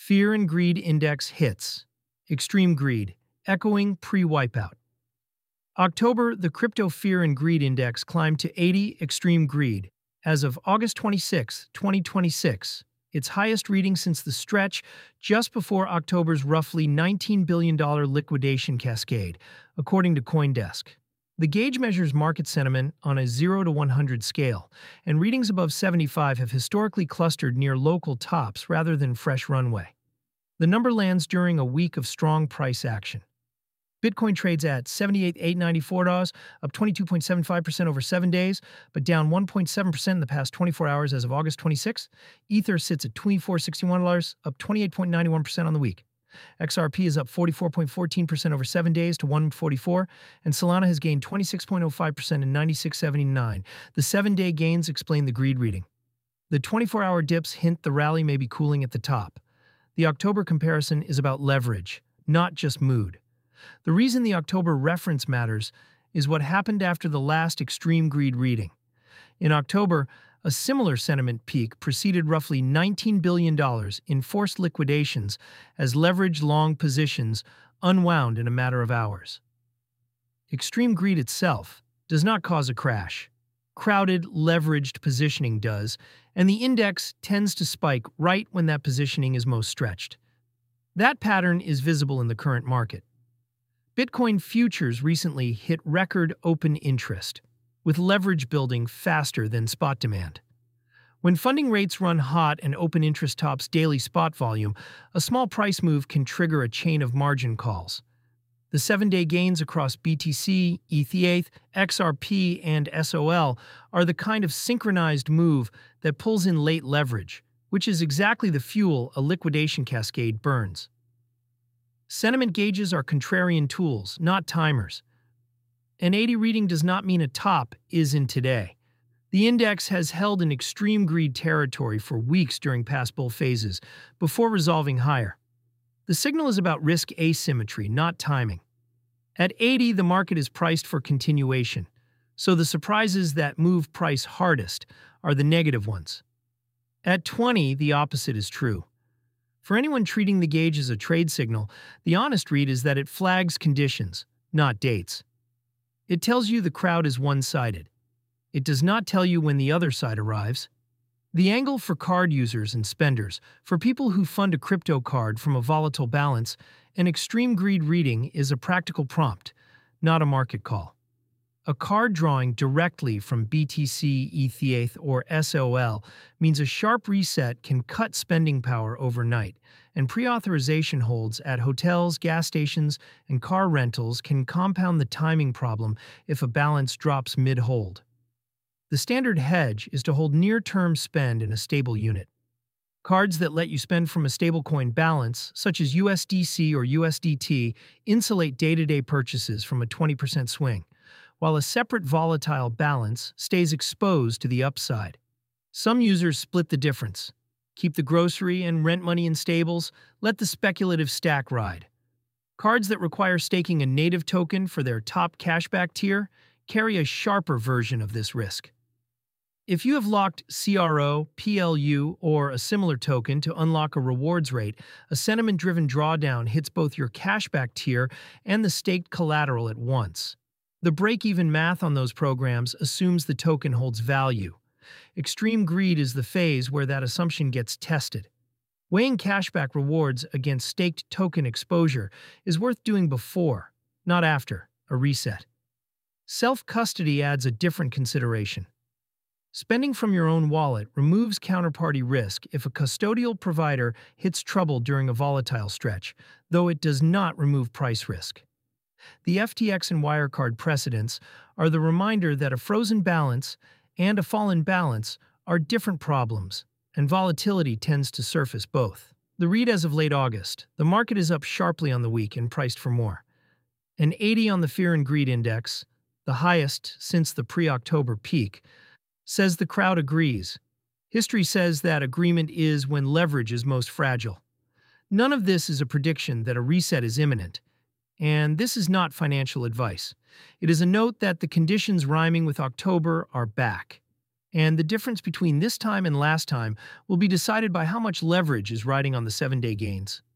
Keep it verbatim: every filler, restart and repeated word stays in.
Fear and Greed Index hits. Extreme greed, echoing pre-wipeout. October, the Crypto Fear and Greed Index climbed to eighty, extreme greed, as of August twenty-sixth, twenty twenty-six, its highest reading since the stretch just before October's roughly nineteen billion dollars liquidation cascade, according to CoinDesk. The gauge measures market sentiment on a zero to one hundred scale, and readings above seventy-five have historically clustered near local tops rather than fresh runway. The number lands during a week of strong price action. Bitcoin trades at seventy-eight thousand eight hundred ninety-four dollars, up twenty-two point seven five percent over seven days, but down one point seven percent in the past twenty-four hours as of August twenty-sixth. Ether sits at twenty-four dollars and sixty-one cents, up twenty-eight point nine one percent on the week. X R P is up forty-four point one four percent over seven days to one forty-four, and Solana has gained twenty-six point zero five percent in ninety-six seventy-nine. The seven-day gains explain the greed reading. The twenty-four hour dips hint the rally may be cooling at the top. The October comparison is about leverage, not just mood. The reason the October reference matters is what happened after the last extreme greed reading. In October, a similar sentiment peak preceded roughly nineteen billion dollars in forced liquidations as leveraged long positions unwound in a matter of hours. Extreme greed itself does not cause a crash. Crowded, leveraged positioning does, and the index tends to spike right when that positioning is most stretched. That pattern is visible in the current market. Bitcoin futures recently hit record open interest, with leverage building faster than spot demand. When funding rates run hot and open interest tops daily spot volume, a small price move can trigger a chain of margin calls. The seven-day gains across B T C, E T H, X R P, and S O L are the kind of synchronized move that pulls in late leverage, which is exactly the fuel a liquidation cascade burns. Sentiment gauges are contrarian tools, not timers. An eighty reading does not mean a top is in today. The index has held in extreme greed territory for weeks during past bull phases, before resolving higher. The signal is about risk asymmetry, not timing. At eighty, the market is priced for continuation, so the surprises that move price hardest are the negative ones. At twenty, the opposite is true. For anyone treating the gauge as a trade signal, the honest read is that it flags conditions, not dates. It tells you the crowd is one-sided. It does not tell you when the other side arrives. The angle for card users and spenders, for people who fund a crypto card from a volatile balance, an extreme greed reading is a practical prompt, not a market call. A card drawing directly from B T C, E T H, or S O L means a sharp reset can cut spending power overnight, and pre-authorization holds at hotels, gas stations, and car rentals can compound the timing problem if a balance drops mid-hold. The standard hedge is to hold near-term spend in a stable unit. Cards that let you spend from a stablecoin balance, such as U S D C or U S D T, insulate day-to-day purchases from a twenty percent swing, while a separate volatile balance stays exposed to the upside. Some users split the difference. Keep the grocery and rent money in stables, let the speculative stack ride. Cards that require staking a native token for their top cashback tier carry a sharper version of this risk. If you have locked C R O, P L U, or a similar token to unlock a rewards rate, a sentiment-driven drawdown hits both your cashback tier and the staked collateral at once. The break-even math on those programs assumes the token holds value. Extreme greed is the phase where that assumption gets tested. Weighing cashback rewards against staked token exposure is worth doing before, not after, a reset. Self-custody adds a different consideration. Spending from your own wallet removes counterparty risk if a custodial provider hits trouble during a volatile stretch, though it does not remove price risk. The F T X and Wirecard precedents are the reminder that a frozen balance and a fallen balance are different problems, and volatility tends to surface both. The read as of late August, the market is up sharply on the week and priced for more. An eighty on the Fear and Greed Index, the highest since the pre-October peak, says the crowd agrees. History says that agreement is when leverage is most fragile. None of this is a prediction that a reset is imminent, and this is not financial advice. It is a note that the conditions rhyming with October are back. and the difference between this time and last time will be decided by how much leverage is riding on the seven-day gains.